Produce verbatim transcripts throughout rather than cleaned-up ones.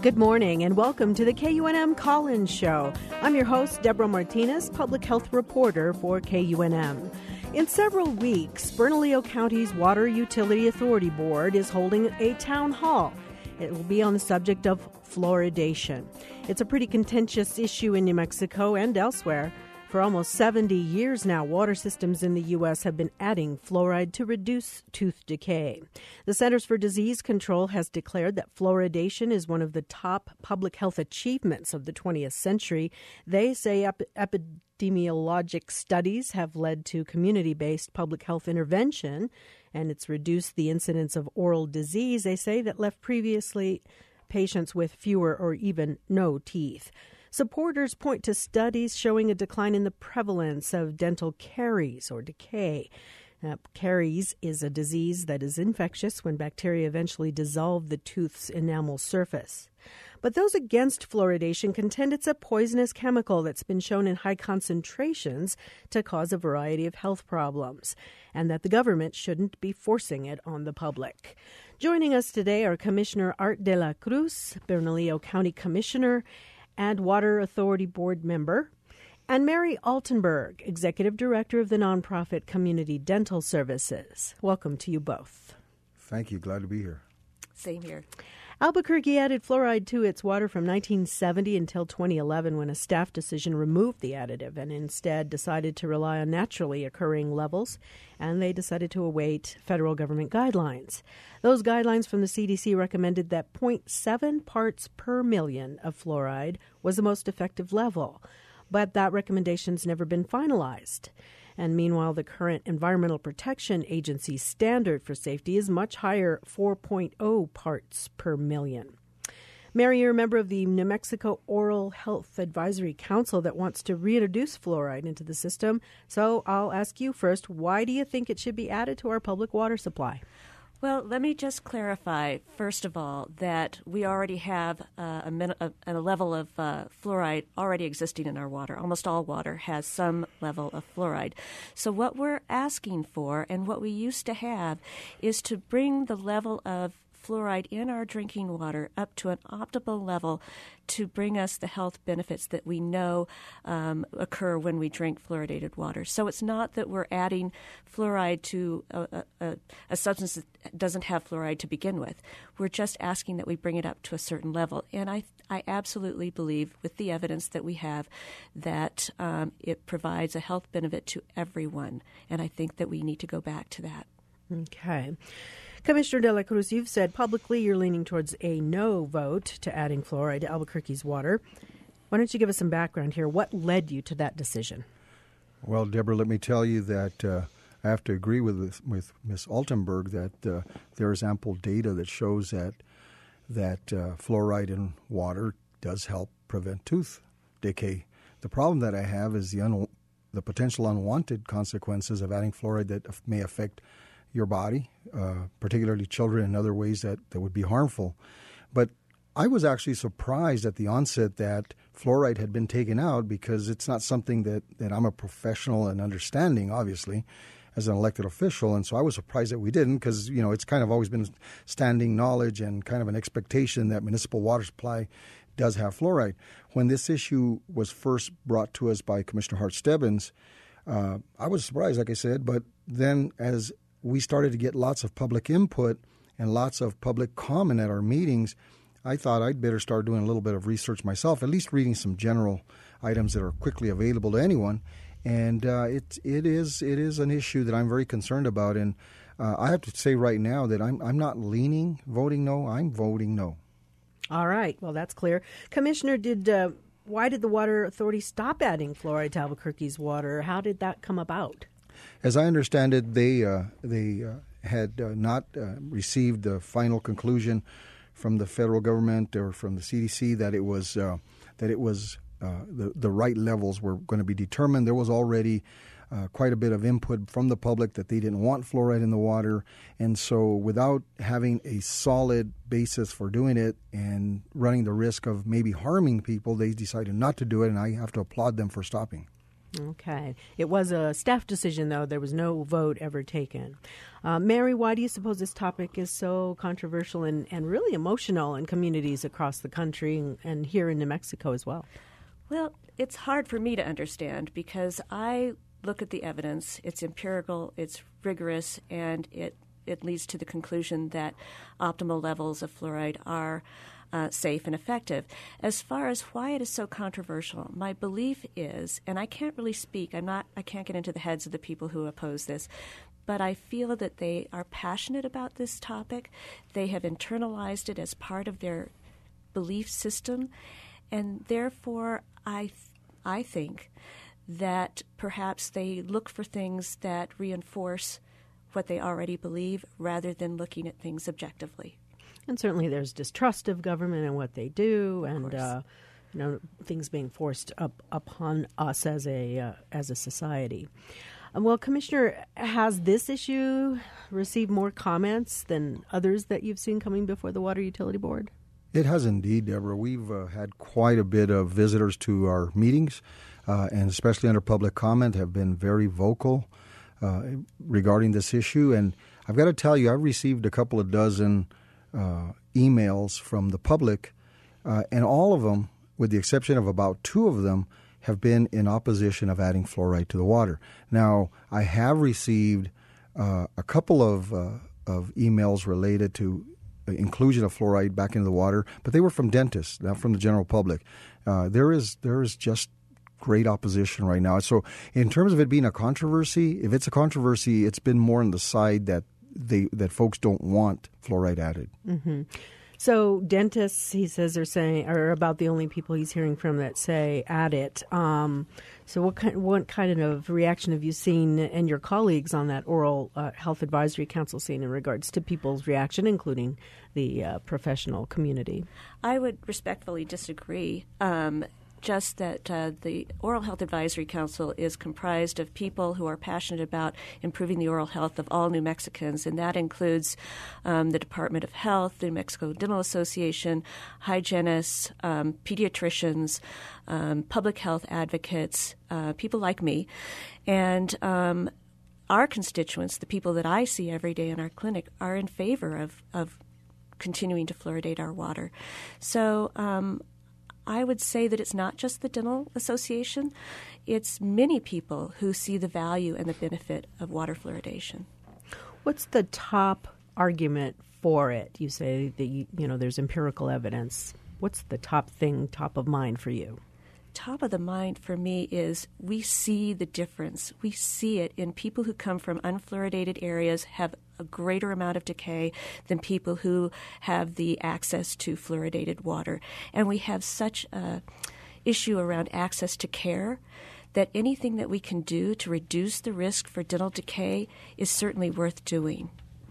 Good morning and welcome to the K U N M Call-In Show. I'm your host, Deborah Martinez, public health reporter for K U N M. In several weeks, Bernalillo County's Water Utility Authority Board is holding a town hall. It will be on the subject of fluoridation. It's a pretty contentious issue in New Mexico and elsewhere. For almost seventy years now, water systems in the U S have been adding fluoride to reduce tooth decay. The Centers for Disease Control has declared that fluoridation is one of the top public health achievements of the twentieth century. They say ep- epidemiologic studies have led to community-based public health intervention, and it's reduced the incidence of oral disease, they say, that left previously patients with fewer or even no teeth. Supporters point to studies showing a decline in the prevalence of dental caries or decay. Uh, caries is a disease that is infectious when bacteria eventually dissolve the tooth's enamel surface. But those against fluoridation contend it's a poisonous chemical that's been shown in high concentrations to cause a variety of health problems, and that the government shouldn't be forcing it on the public. Joining us today are Commissioner Art de la Cruz, Bernalillo County Commissioner and Water Authority Board member, and Mary Altenberg, Executive Director of the nonprofit Community Dental Services. Welcome to you both. Thank you. Glad to be here. Same here. Albuquerque added fluoride to its water from nineteen seventy until twenty eleven, when a staff decision removed the additive and instead decided to rely on naturally occurring levels, and they decided to await federal government guidelines. Those guidelines from the C D C recommended that zero point seven parts per million of fluoride was the most effective level, but that recommendation's never been finalized. And meanwhile, the current Environmental Protection Agency standard for safety is much higher, four point oh parts per million. Mary, you're a member of the New Mexico Oral Health Advisory Council that wants to reintroduce fluoride into the system. So I'll ask you first, why do you think it should be added to our public water supply? Well, let me just clarify, first of all, that we already have uh, a, min- a, a level of uh, fluoride already existing in our water. Almost all water has some level of fluoride. So what we're asking for and what we used to have is to bring the level of fluoride in our drinking water up to an optimal level to bring us the health benefits that we know um, occur when we drink fluoridated water. So it's not that we're adding fluoride to a, a, a substance that doesn't have fluoride to begin with. We're just asking that we bring it up to a certain level. And I, I absolutely believe, with the evidence that we have, that um, it provides a health benefit to everyone. And I think that we need to go back to that. Okay. Commissioner de la Cruz, you've said publicly you're leaning towards a no vote to adding fluoride to Albuquerque's water. Why don't you give us some background here? What led you to that decision? Well, Deborah, let me tell you that uh, I have to agree with with Miz Altenberg that uh, there is ample data that shows that that uh, fluoride in water does help prevent tooth decay. The problem that I have is the un- the potential unwanted consequences of adding fluoride that may affect your body, uh, particularly children, in other ways that, that would be harmful. But I was actually surprised at the onset that fluoride had been taken out, because it's not something that, that I'm a professional in understanding, obviously, as an elected official. And so I was surprised that we didn't, because, you know, it's kind of always been standing knowledge and kind of an expectation that municipal water supply does have fluoride. When this issue was first brought to us by Commissioner Hart Stebbins, uh, I was surprised, like I said, but then as we started to get lots of public input and lots of public comment at our meetings, I thought I'd better start doing a little bit of research myself, at least reading some general items that are quickly available to anyone. And uh, it it is it is an issue that I'm very concerned about. And uh, I have to say right now that I'm I'm not leaning voting no. I'm voting no. All right. Well, that's clear. Commissioner, did uh, why did the Water Authority stop adding fluoride to Albuquerque's water? How did that come about? As I understand it, they uh, they uh, had uh, not uh, received the final conclusion from the federal government or from the C D C that it was uh, that it was uh, the the right levels were going to be determined. There was already uh, quite a bit of input from the public that they didn't want fluoride in the water, and so without having a solid basis for doing it and running the risk of maybe harming people, they decided not to do it, and I have to applaud them for stopping. Okay. It was a staff decision, though. There was no vote ever taken. Uh, Mary, why do you suppose this topic is so controversial and, and really emotional in communities across the country and, and here in New Mexico as well? Well, it's hard for me to understand because I look at the evidence. It's empirical, it's rigorous, and it, it leads to the conclusion that optimal levels of fluoride are Uh, safe and effective. As far as why it is so controversial, my belief is, and I can't really speak, I'm not, I can't get into the heads of the people who oppose this, but I feel that they are passionate about this topic. They have internalized it as part of their belief system, and therefore I, th- I think that perhaps they look for things that reinforce what they already believe rather than looking at things objectively. And certainly there's distrust of government and what they do, and uh, you know, things being forced up upon us as a uh, as a society. Um, well, Commissioner, has this issue received more comments than others that you've seen coming before the Water Utility Board? It has indeed, Deborah. We've uh, had quite a bit of visitors to our meetings, uh, and especially under public comment, have been very vocal uh, regarding this issue. And I've got to tell you, I've received a couple of dozen Uh, emails from the public, uh, and all of them, with the exception of about two of them, have been in opposition of adding fluoride to the water. Now, I have received uh, a couple of uh, of emails related to the inclusion of fluoride back into the water, but they were from dentists, not from the general public. Uh, there is there is just great opposition right now. So, in terms of it being a controversy, if it's a controversy, it's been more on the side that They, that folks don't want fluoride added. Mm-hmm. So dentists, he says, are saying are about the only people he's hearing from that say add it. Um, so what kind what kind of reaction have you seen and your colleagues on that Oral uh, Health Advisory Council seen in regards to people's reaction, including the uh, professional community? I would respectfully disagree. Um, just that uh, the Oral Health Advisory Council is comprised of people who are passionate about improving the oral health of all New Mexicans, and that includes um, the Department of Health, the New Mexico Dental Association, hygienists, um, pediatricians, um, public health advocates, uh, people like me. And um, our constituents, the people that I see every day in our clinic, are in favor of, of continuing to fluoridate our water. So um I would say that it's not just the Dental Association. It's many people who see the value and the benefit of water fluoridation. What's the top argument for it? You say that you, you know there's empirical evidence. What's the top thing, top of mind for you? Top of the mind for me is we see the difference. We see it in people who come from unfluoridated areas have a greater amount of decay than people who have the access to fluoridated water. And we have such a issue around access to care that anything that we can do to reduce the risk for dental decay is certainly worth doing.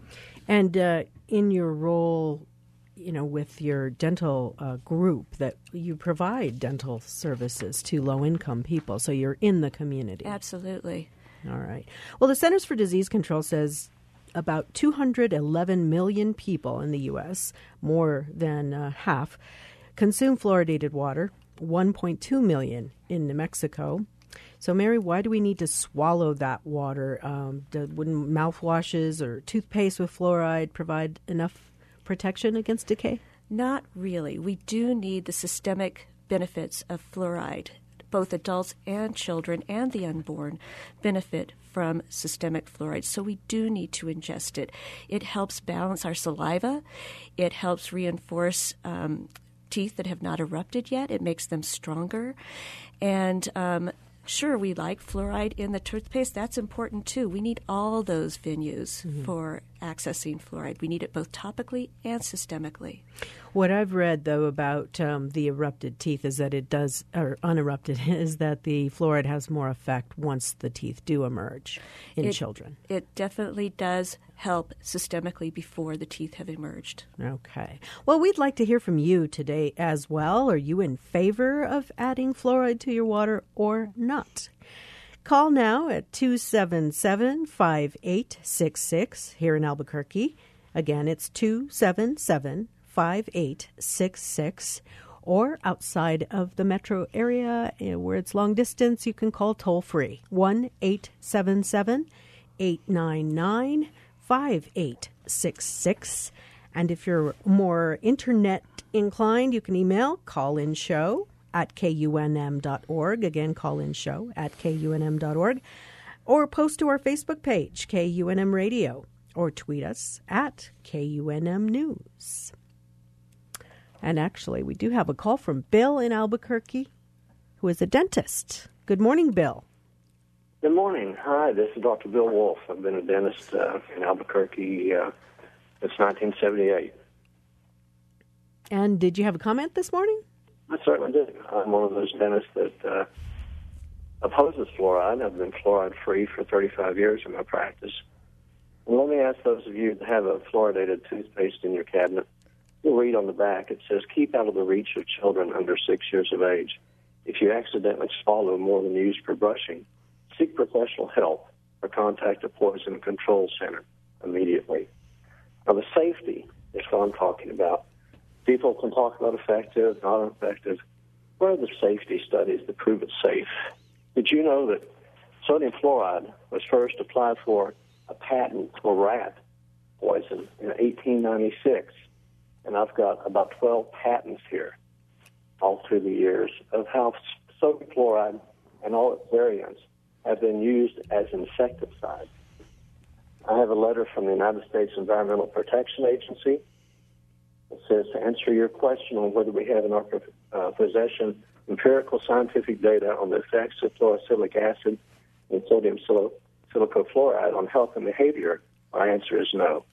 And uh, in your role, you know, with your dental uh, group, that you provide dental services to low-income people, so you're in the community. Absolutely. All right. Well, the Centers for Disease Control says about two hundred eleven million people in the U S, more than uh, half, consume fluoridated water, one point two million in New Mexico. So, Mary, why do we need to swallow that water? Um, do, wouldn't mouthwashes or toothpaste with fluoride provide enough protection against decay? Not really. We do need the systemic benefits of fluoride. Both adults and children and the unborn benefit from systemic fluoride, so we do need to ingest it. It helps balance our saliva. It helps reinforce um, teeth that have not erupted yet. It makes them stronger. And um, sure, we like fluoride in the toothpaste. That's important, too. We need all those venues mm-hmm. for accessing fluoride. We need it both topically and systemically. What I've read, though, about um, the erupted teeth is that it does, or unerupted, is that the fluoride has more effect once the teeth do emerge in it, children. It definitely does help systemically before the teeth have emerged. Okay. Well, we'd like to hear from you today as well. Are you in favor of adding fluoride to your water or not? Call now at two seven seven, five eight six six here in Albuquerque. Again, it's two seven seven, five eight six six. Or outside of the metro area where it's long distance, you can call toll-free one eight seven seven, eight nine nine, five eight six six. And if you're more internet inclined, you can email callinshow at K U N M dot org. Again, callinshow at K U N M dot org. Or post to our Facebook page, K U N M Radio, or tweet us at K U N M News. And actually, we do have a call from Bill in Albuquerque, who is a dentist. Good morning, Bill. Good morning. Hi, this is Doctor Bill Wolf. I've been a dentist uh, in Albuquerque uh, since nineteen seventy-eight. And did you have a comment this morning? I certainly did. I'm one of those dentists that uh, opposes fluoride. I've been fluoride-free for thirty-five years in my practice. And let me ask those of you that have a fluoridated toothpaste in your cabinet, you'll read on the back, it says, keep out of the reach of children under six years of age. If you accidentally swallow more than you use for brushing, seek professional help or contact a poison control center immediately. Now, the safety is what I'm talking about. People can talk about effective, not effective. Where are the safety studies that prove it's safe? Did you know that sodium fluoride was first applied for a patent for rat poison in eighteen ninety-six? And I've got about twelve patents here all through the years of how sodium fluoride and all its variants have been used as insecticide. I have a letter from the United States Environmental Protection Agency. It says, to answer your question on whether we have in our uh, possession empirical scientific data on the effects of fluorosilicic acid and sodium sil- silicofluoride on health and behavior, our answer is no.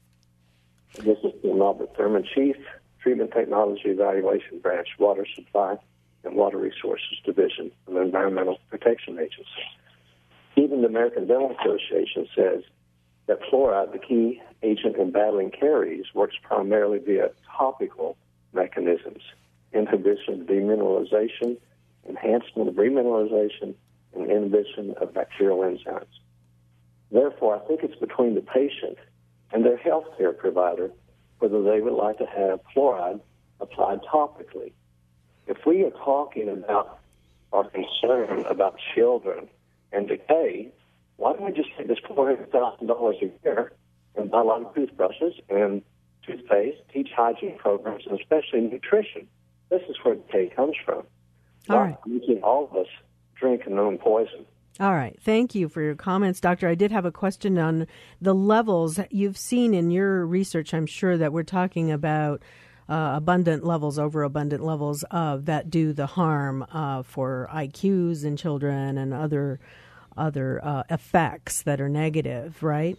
This is the Norbert Thurman, Chief, Treatment Technology Evaluation Branch, Water Supply and Water Resources Division of the Environmental Protection Agency. Even the American Dental Association says that fluoride, the key agent in battling caries, works primarily via topical mechanisms, inhibition of demineralization, enhancement of remineralization, and inhibition of bacterial enzymes. Therefore, I think it's between the patient and their health care provider whether they would like to have fluoride applied topically. If we are talking about our concern about children and decay, why don't we just take this four hundred thousand dollars a year and buy a lot of toothbrushes and toothpaste, teach hygiene programs, and especially nutrition? This is where decay comes from. All right. Making all of us drink a known poison. All right. Thank you for your comments, Doctor. I did have a question on the levels you've seen in your research. I'm sure that we're talking about uh, abundant levels, overabundant levels uh, that do the harm uh, for I Qs in children and other other uh, effects that are negative, right?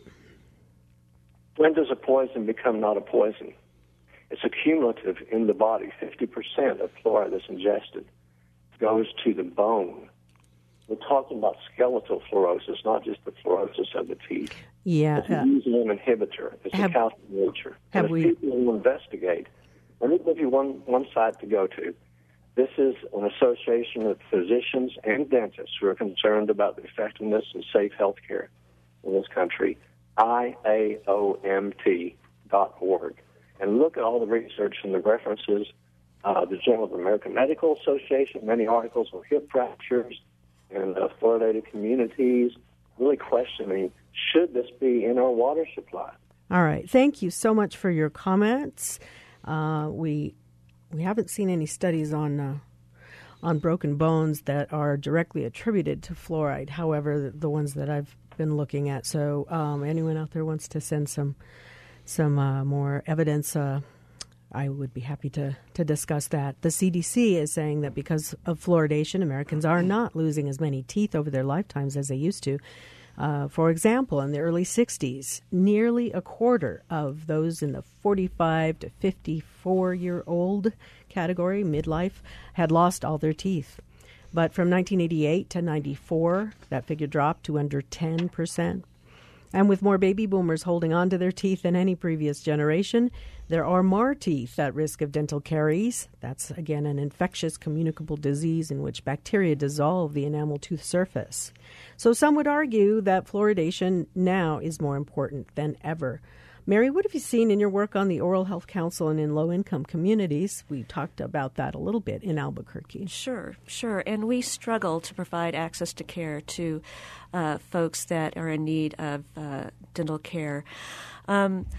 When does a poison become not a poison? It's accumulative in the body. fifty percent of fluoride that's ingested goes to the bone. We're talking about skeletal fluorosis, not just the fluorosis of the teeth. Yeah. It's an enzyme inhibitor. It's have, a calcium nature. Have and if we, people will investigate, let me give you one, one site to go to. This is an association of physicians and dentists who are concerned about the effectiveness of safe health care in this country, I A O M T dot org. And look at all the research and the references, uh, the Journal of the American Medical Association, many articles on hip fractures and uh, fluoridated communities, really questioning, should this be in our water supply? All right. Thank you so much for your comments. Uh, we we haven't seen any studies on uh, on broken bones that are directly attributed to fluoride. However, the, the ones that I've been looking at. So um, anyone out there wants to send some some uh, more evidence, uh, I would be happy to, to discuss that. The C D C is saying that because of fluoridation, Americans are not losing as many teeth over their lifetimes as they used to. Uh, for example, in the early sixties, nearly a quarter of those in the forty-five to fifty-four-year-old category, midlife, had lost all their teeth. But from nineteen eighty-eight to ninety-four, that figure dropped to under ten percent. And with more baby boomers holding on to their teeth than any previous generation, there are more teeth at risk of dental caries. That's, again, an infectious communicable disease in which bacteria dissolve the enamel tooth surface. So some would argue that fluoridation now is more important than ever. Mary, what have you seen in your work on the Oral Health Council and in low-income communities? We talked about that a little bit in Albuquerque. Sure, sure. And we struggle to provide access to care to uh, folks that are in need of uh, dental care. Um,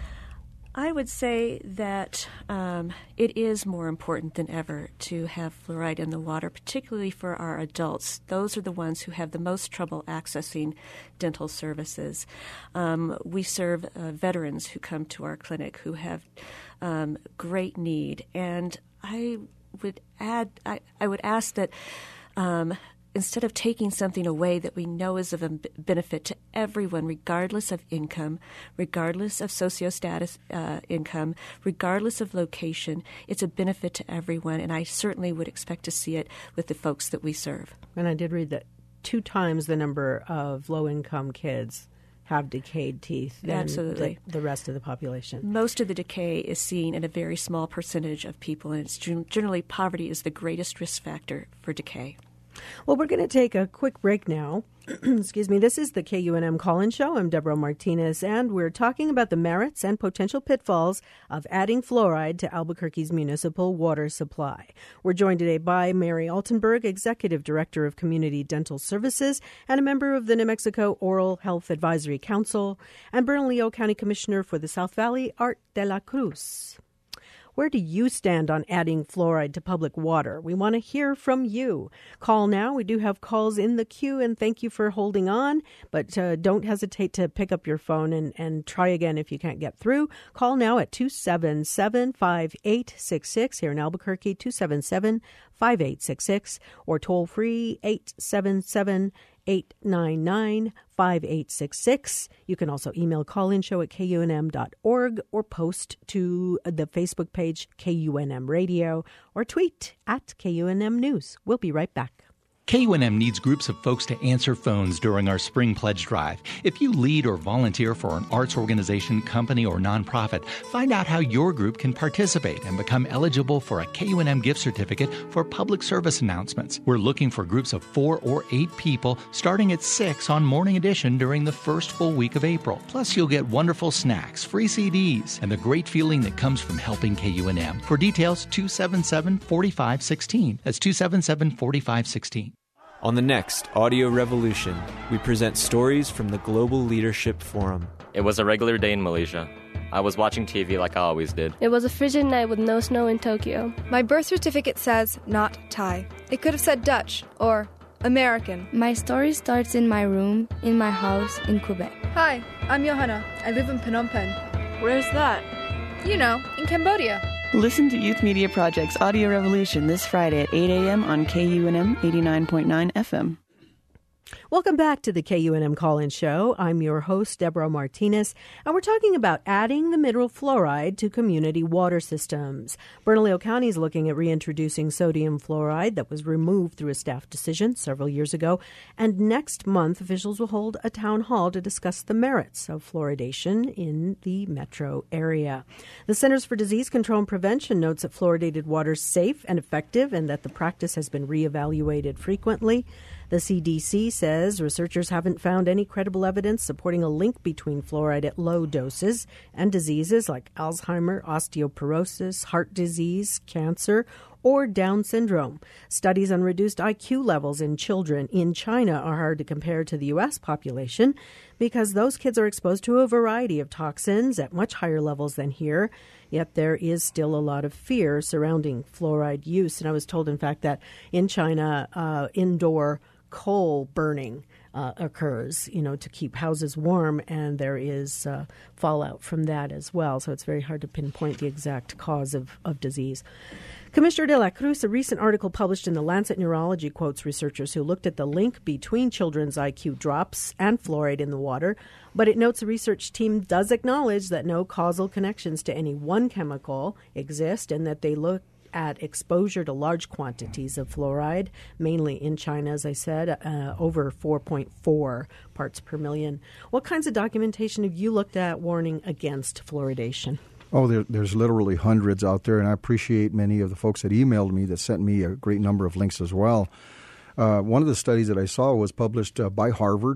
I would say that um, it is more important than ever to have fluoride in the water, particularly for our adults. Those are the ones who have the most trouble accessing dental services. Um, we serve uh, veterans who come to our clinic who have um, great need. And I would add, I, I would ask that um, instead of taking something away that we know is of a benefit to everyone, regardless of income, regardless of sociostatus uh, income, regardless of location, it's a benefit to everyone, and I certainly would expect to see it with the folks that we serve. And I did read that two times the number of low-income kids have decayed teeth than Absolutely. The, the rest of the population. Most of the decay is seen in a very small percentage of people, and it's generally poverty is the greatest risk factor for decay. Well, we're going to take a quick break now. Excuse me. This is the K U N M Call-In Show. I'm Deborah Martinez, and we're talking about the merits and potential pitfalls of adding fluoride to Albuquerque's municipal water supply. We're joined today by Mary Altenberg, Executive Director of Community Dental Services and a member of the New Mexico Oral Health Advisory Council, and Bernalillo County Commissioner for the South Valley, Art de la Cruz. Where do you stand on adding fluoride to public water? We want to hear from you. Call now. We do have calls in the queue, and thank you for holding on. But uh, don't hesitate to pick up your phone and, and try again if you can't get through. Call now at two seven seven, five eight six six here in Albuquerque, two seven seven, five eight six six, or toll free eight seven seven, eight nine nine, five eight six six. You can also email callinshow at K U N M dot org or post to the Facebook page K U N M Radio or tweet at K U N M News. We'll be right back. K U N M needs groups of folks to answer phones during our Spring Pledge Drive. If you lead or volunteer for an arts organization, company, or nonprofit, find out how your group can participate and become eligible for a K U N M gift certificate for public service announcements. We're looking for groups of four or eight people starting at six on Morning Edition during the first full week of April. Plus, you'll get wonderful snacks, free C Ds, and the great feeling that comes from helping K U N M. For details, two seven seven, four five one six. That's two seven seven, four five one six. On the next Audio Revolution, we present stories from the Global Leadership Forum. It was a regular day in Malaysia. I was watching T V like I always did. It was a frigid night with no snow in Tokyo. My birth certificate says not Thai. It could have said Dutch or American. My story starts in my room, in my house in Quebec. Hi, I'm Johanna. I live in Phnom Penh. Where's that? You know, in Cambodia. Listen to Youth Media Project's Audio Revolution this Friday at eight a.m. on K U N M eighty-nine point nine F M. Welcome back to the K U N M Call-In Show. I'm your host, Deborah Martinez, and we're talking about adding the mineral fluoride to community water systems. Bernalillo County is looking at reintroducing sodium fluoride that was removed through a staff decision several years ago. And next month, officials will hold a town hall to discuss the merits of fluoridation in the metro area. The Centers for Disease Control and Prevention notes that fluoridated water is safe and effective and that the practice has been reevaluated frequently. The C D C says researchers haven't found any credible evidence supporting a link between fluoride at low doses and diseases like Alzheimer, osteoporosis, heart disease, cancer, or Down syndrome. Studies on reduced I Q levels in children in China are hard to compare to the U S population because those kids are exposed to a variety of toxins at much higher levels than here. Yet there is still a lot of fear surrounding fluoride use. And I was told, in fact, that in China, uh, indoor coal burning uh, occurs, you know, to keep houses warm, and there is uh, fallout from that as well. So it's very hard to pinpoint the exact cause of, of disease. Commissioner de la Cruz, a recent article published in the Lancet Neurology quotes researchers who looked at the link between children's I Q drops and fluoride in the water, but it notes the research team does acknowledge that no causal connections to any one chemical exist and that they look at exposure to large quantities of fluoride, mainly in China, as I said, uh, over four point four parts per million. What kinds of documentation have you looked at warning against fluoridation? Oh, there, there's literally hundreds out there, and I appreciate many of the folks that emailed me that sent me a great number of links as well. Uh, one of the studies that I saw was published uh, by Harvard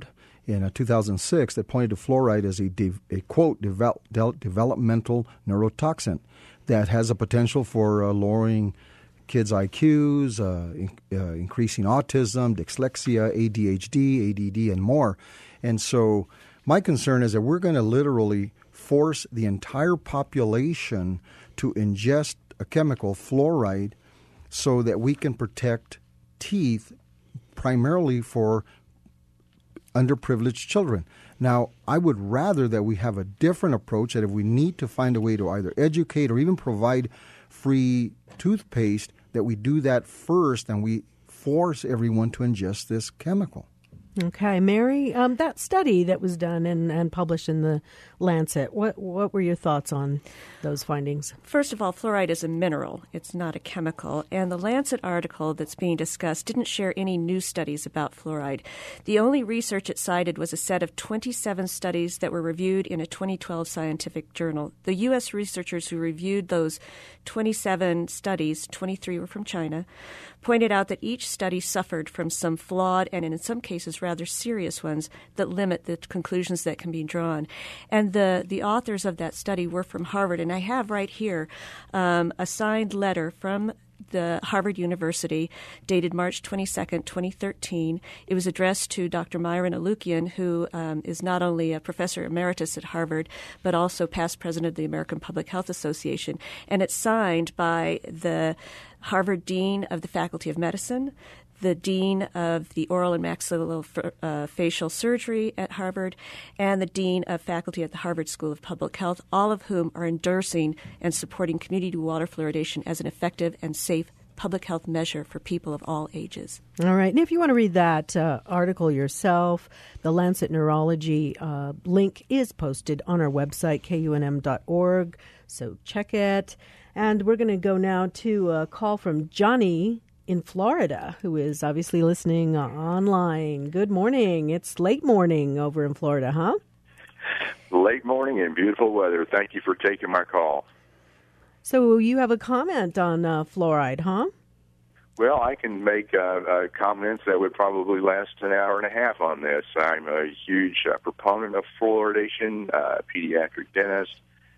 in uh, two thousand six that pointed to fluoride as a, de- a quote, devel- de- developmental neurotoxin that has a potential for uh, lowering kids' I Qs, uh, in, uh, increasing autism, dyslexia, A D H D, A D D, and more. And so my concern is that we're going to literally force the entire population to ingest a chemical, fluoride, so that we can protect teeth primarily for underprivileged children. Now, I would rather that we have a different approach, that if we need to find a way to either educate or even provide free toothpaste, that we do that first and we force everyone to ingest this chemical. Okay, Mary, um, that study that was done and, and published in the Lancet, what what were your thoughts on those findings? First of all, fluoride is a mineral. It's not a chemical. And the Lancet article that's being discussed didn't share any new studies about fluoride. The only research it cited was a set of twenty-seven studies that were reviewed in a twenty twelve scientific journal. The U S researchers who reviewed those twenty-seven studies, twenty-three were from China, pointed out that each study suffered from some flawed and in some cases rather serious ones that limit the conclusions that can be drawn. And the, the authors of that study were from Harvard. And I have right here um, a signed letter from the Harvard University dated March twenty-second, twenty thirteen. It was addressed to Doctor Myron Alukian, who um, is not only a professor emeritus at Harvard, but also past president of the American Public Health Association. And it's signed by the Harvard Dean of the Faculty of Medicine, the Dean of the Oral and Maxillofacial Surgery at Harvard, and the Dean of Faculty at the Harvard School of Public Health, all of whom are endorsing and supporting community water fluoridation as an effective and safe public health measure for people of all ages. All right. And if you want to read that uh, article yourself, the Lancet Neurology uh, link is posted on our website, K U N M dot org, so check it. And we're going to go now to a call from Johnny in Florida, who is obviously listening online. Good morning. It's late morning over in Florida, huh? Late morning and beautiful weather. Thank you for taking my call. So you have a comment on uh, fluoride, huh? Well, I can make uh, uh, comments that would probably last an hour and a half on this. I'm a huge uh, proponent of fluoridation, uh, pediatric dentist,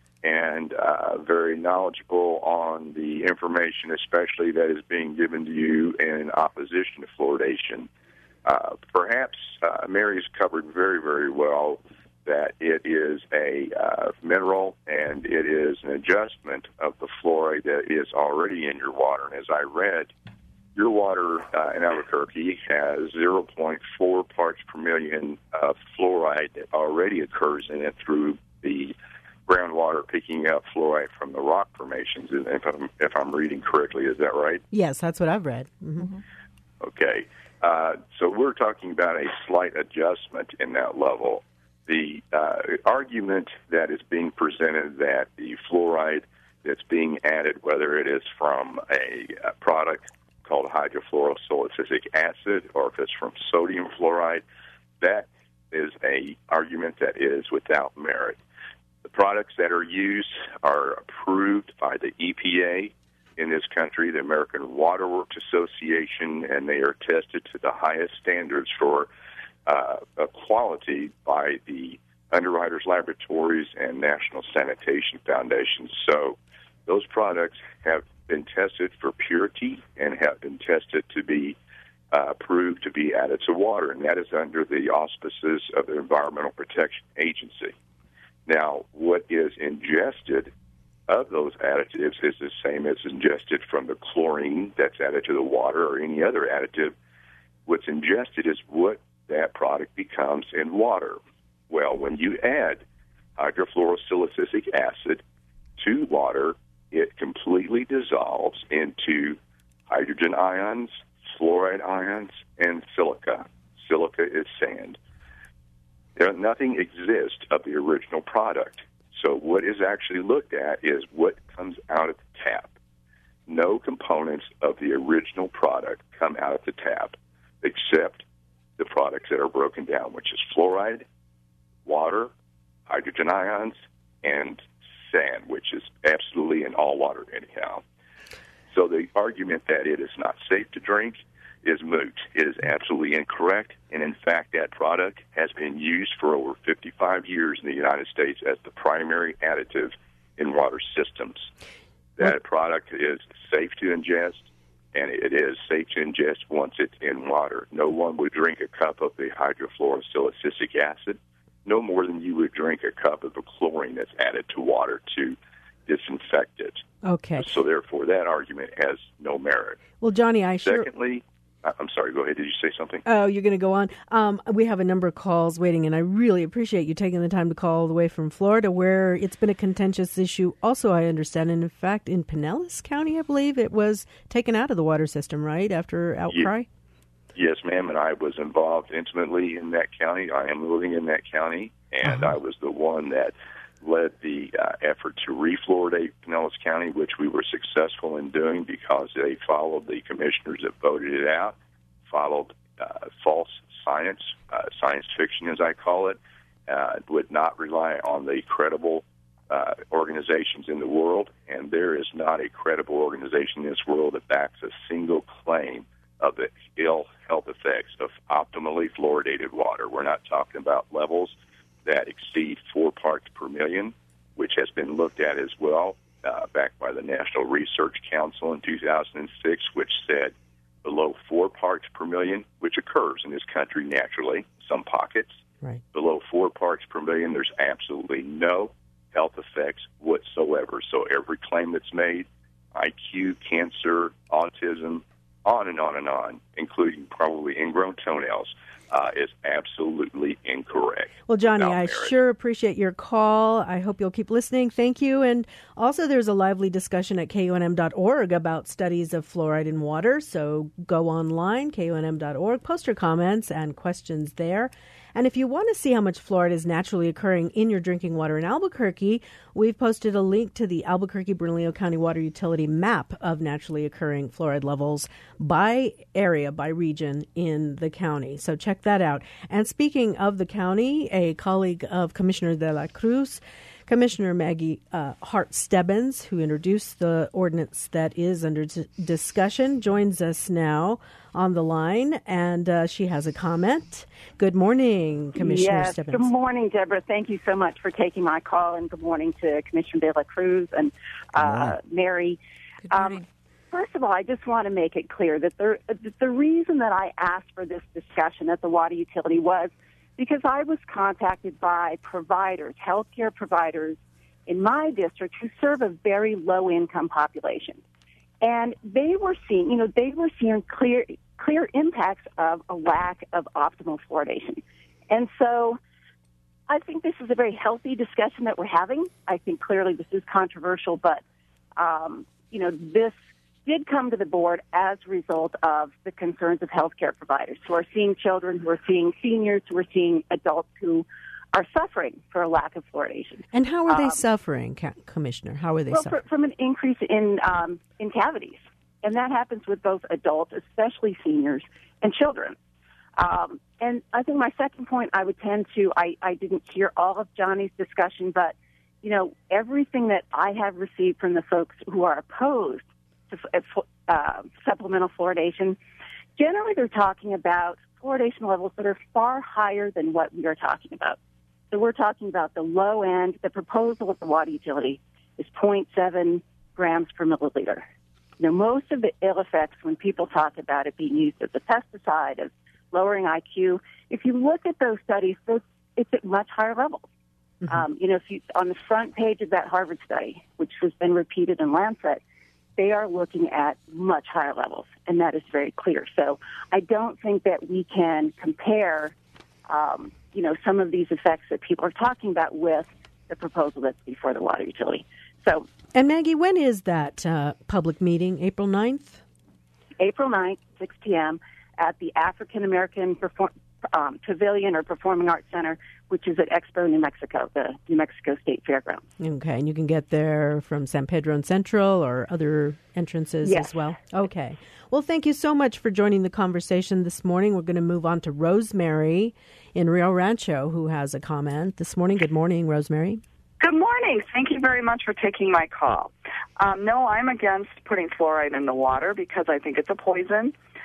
and uh, very knowledgeable on the information, especially that is being given to you in opposition to fluoridation. Uh, perhaps uh, Mary has covered very, very well that it is a uh, mineral and it is an adjustment of the fluoride that is already in your water. And as I read, your water uh, in Albuquerque has zero point four parts per million of fluoride that already occurs in it through the groundwater picking up fluoride from the rock formations, if I'm, if I'm reading correctly. Is that right? Yes, that's what I've read. Mm-hmm. Okay. Uh, so we're talking about a slight adjustment in that level. The uh, argument that is being presented that the fluoride that's being added, whether it is from a, a product called hydrofluorosilicic acid or if it's from sodium fluoride, that is a argument that is without merit. The products that are used are approved by the E P A in this country, the American Water Works Association, and they are tested to the highest standards for uh, quality by the Underwriters Laboratories and National Sanitation Foundation. So those products have been tested for purity and have been tested to be uh, approved to be added to water, and that is under the auspices of the Environmental Protection Agency. Now, what is ingested of those additives is the same as ingested from the chlorine that's added to the water or any other additive. What's ingested is what that product becomes in water. Well, when you add hydrofluorosilicic acid to water, it completely dissolves into hydrogen ions, fluoride ions, and silica. Silica is sand. There, nothing exists of the original product. So what is actually looked at is what comes out of the tap. No components of the original product come out of the tap except the products that are broken down, which is fluoride, water, hydrogen ions, and sand, which is absolutely in all water anyhow. So the argument that it is not safe to drink is moot. It is absolutely incorrect, and in fact, that product has been used for over fifty-five years in the United States as the primary additive in water systems. That product is safe to ingest, and it is safe to ingest once it's in water. No one would drink a cup of the hydrofluorosilicicic acid, no more than you would drink a cup of the chlorine that's added to water to disinfect it. Okay. So therefore, that argument has no merit. Well, Johnny, I sure... Secondly, I'm sorry, go ahead. Did you say something? Oh, you're going to go on. Um, we have a number of calls waiting, and I really appreciate you taking the time to call all the way from Florida, where it's been a contentious issue. Also, I understand, and in fact, in Pinellas County, I believe, it was taken out of the water system, right, after outcry? Yes, ma'am, and I was involved intimately in that county. I am living in that county, and uh-huh. I was the one that led the uh, effort to refluoridate Pinellas County, which we were successful in doing because they followed the commissioners that voted it out, followed uh, false science, uh, science fiction as I call it, uh, would not rely on the credible uh, organizations in the world, and there is not a credible organization in this world that backs a single claim of the ill health effects of optimally fluoridated water. We're not talking about levels that exceed four parts per million, which has been looked at as well, uh, backed by the National Research Council in two thousand six, which said below four parts per million, which occurs in this country naturally, some pockets, right. below four parts per million, there's absolutely no health effects whatsoever. So every claim that's made, I Q, cancer, autism, on and on and on, including probably ingrown toenails, uh, is absolutely incorrect. Well, Johnny, I sure appreciate your call. I hope you'll keep listening. Thank you. And also, there's a lively discussion at K U N M dot org about studies of fluoride in water. So go online, K U N M dot org, post your comments and questions there. And if you want to see how much fluoride is naturally occurring in your drinking water in Albuquerque, we've posted a link to the Albuquerque-Bernalillo County Water Utility map of naturally occurring fluoride levels by area, by region in the county. So check that out. And speaking of the county, a colleague of Commissioner De La Cruz, Commissioner Maggie uh, Hart-Stebbins, who introduced the ordinance that is under d- discussion, joins us now on the line, and uh, she has a comment. Good morning, Commissioner yes, Stebbins. Good morning, Deborah. Thank you so much for taking my call, and good morning to Commissioner De La Cruz and uh, Mary. Good morning. Um, first of all, I just want to make it clear that the, the reason that I asked for this discussion at the water utility was because I was contacted by providers, healthcare providers in my district who serve a very low-income population. And they were seeing, you know, they were seeing clear clear impacts of a lack of optimal fluoridation. And so I think this is a very healthy discussion that we're having. I think clearly this is controversial, but, um, you know, this did come to the board as a result of the concerns of healthcare providers who are seeing children, who are seeing seniors, who are seeing adults who are suffering for a lack of fluoridation. And how are they um, suffering, Commissioner? How are they well, suffering? For, from an increase in um, in cavities. And that happens with both adults, especially seniors, and children. Um, and I think my second point I would tend to, I, I didn't hear all of Johnny's discussion, but, you know, everything that I have received from the folks who are opposed to uh, supplemental fluoridation, generally they're talking about fluoridation levels that are far higher than what we are talking about. So we're talking about the low end. The proposal of the water utility is zero point seven grams per milliliter. You know, most of the ill effects when people talk about it being used as a pesticide, as lowering I Q, if you look at those studies, those, it's at much higher levels. Mm-hmm. Um, you know, if you, on the front page of that Harvard study, which has been repeated in Lancet, they are looking at much higher levels, and that is very clear. So I don't think that we can compare, um, you know, some of these effects that people are talking about with the proposal that's before the water utility. So, and Maggie, when is that uh, public meeting? April ninth? April ninth, six p.m. at the African American Perform- um, Pavilion or Performing Arts Center, which is at Expo, New Mexico, the New Mexico State Fairgrounds. Okay, and you can get there from San Pedro and Central or other entrances yes. as well? Okay. Well, thank you so much for joining the conversation this morning. We're going to move on to Rosemary in Rio Rancho, who has a comment this morning. Good morning, Rosemary. Good morning. Thank you very much for taking my call. Um, no, I'm against putting fluoride in the water because I think it's a poison.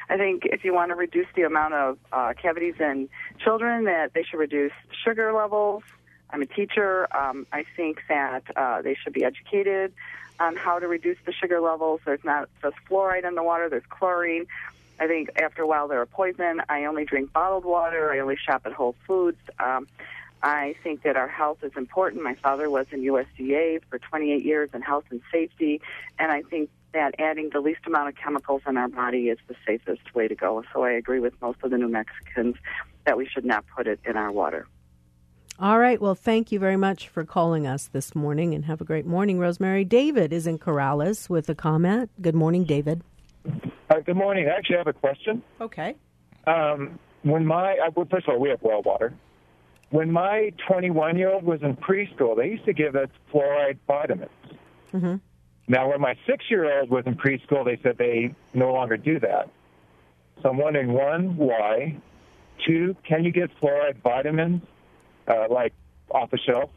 I think if you want to reduce the amount of uh, cavities in children, that they should reduce sugar levels. I'm a teacher. Um, I think that uh, they should be educated on how to reduce the sugar levels. There's not just fluoride in the water. There's chlorine. I think after a while they're a poison. I only drink bottled water. I only shop at Whole Foods. Um, I think that our health is important. My father was in U S D A for twenty-eight years in health and safety, and I think that adding the least amount of chemicals in our body is the safest way to go. So I agree with most of the New Mexicans that we should not put it in our water. All right. Well, thank you very much for calling us this morning, and have a great morning, Rosemary. David is in Corrales with a comment. Good morning, David. Uh, good morning. I actually have a question. Okay. Um, when my, uh, well, first of all, we have well water. When my twenty-one-year-old was in preschool, they used to give us fluoride vitamins. Mm-hmm. Now, when my six-year-old was in preschool, they said they no longer do that. So I'm wondering, one, why? Two, can you get fluoride vitamins, uh, like, off the shelf?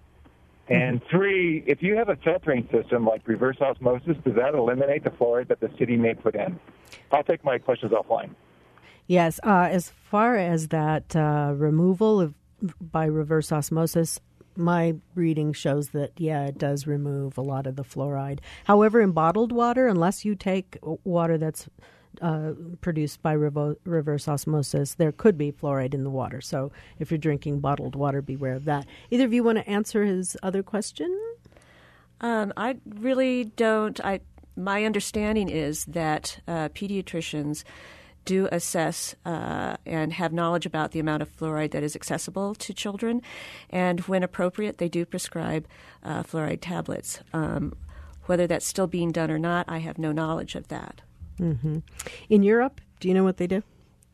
And three, if you have a filtering system like reverse osmosis, does that eliminate the fluoride that the city may put in? I'll take my questions offline. Yes. Uh, as far as that uh, removal of by reverse osmosis, my reading shows that, yeah, it does remove a lot of the fluoride. However, in bottled water, unless you take water that's uh, produced by revo- reverse osmosis, there could be fluoride in the water. So if you're drinking bottled water, beware of that. Either of you want to answer his other question? Um, I really don't. I my understanding is that uh, pediatricians do assess uh, and have knowledge about the amount of fluoride that is accessible to children, and when appropriate, they do prescribe uh, fluoride tablets. Um, whether that's still being done or not, I have no knowledge of that. Mm-hmm. In Europe, do you know what they do?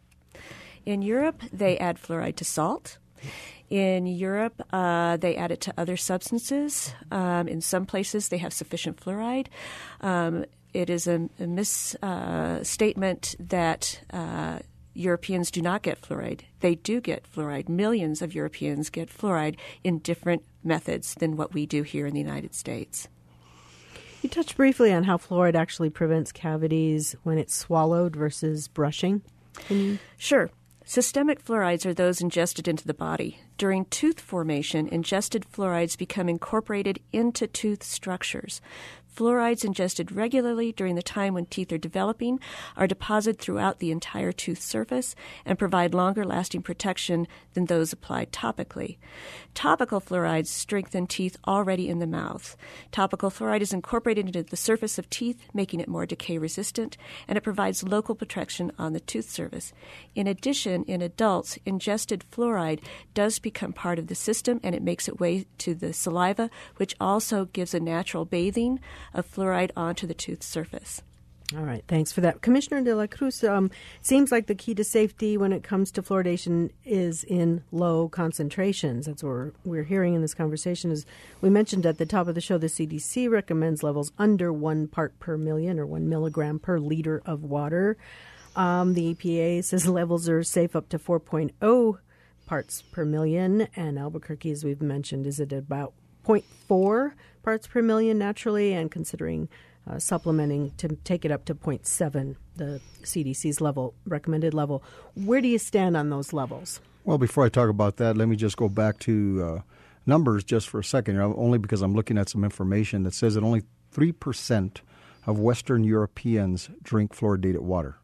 In Europe, they add fluoride to salt. In Europe, uh, they add it to other substances. Um, in some places, they have sufficient fluoride. Um, It is a, a misstatement uh, that uh, Europeans do not get fluoride. They do get fluoride. Millions of Europeans get fluoride in different methods than what we do here in the United States. You touched briefly on how fluoride actually prevents cavities when it's swallowed versus brushing. Can you? Sure. Systemic fluorides are those ingested into the body. During tooth formation, ingested fluorides become incorporated into tooth structures. Fluorides ingested regularly during the time when teeth are developing are deposited throughout the entire tooth surface and provide longer-lasting protection than those applied topically. Topical fluorides strengthen teeth already in the mouth. Topical fluoride is incorporated into the surface of teeth, making it more decay-resistant, and it provides local protection on the tooth surface. In addition, in adults, ingested fluoride does become part of the system, and it makes its way to the saliva, which also gives a natural bathing of fluoride onto the tooth surface. All right, thanks for that. Commissioner De La Cruz, um, seems like the key to safety when it comes to fluoridation is in low concentrations. That's what we're, we're hearing in this conversation. As we mentioned at the top of the show, the C D C recommends levels under one part per million or one milligram per liter of water. Um, the E P A says levels are safe up to four point oh parts per million, and Albuquerque, as we've mentioned, is at about zero point four parts per million naturally, and considering uh, supplementing to take it up to zero point seven, the C D C's level, recommended level. Where do you stand on those levels? Well, before I talk about that, let me just go back to uh, numbers just for a second, only because I'm looking at some information that says that only three percent of Western Europeans drink fluoridated water.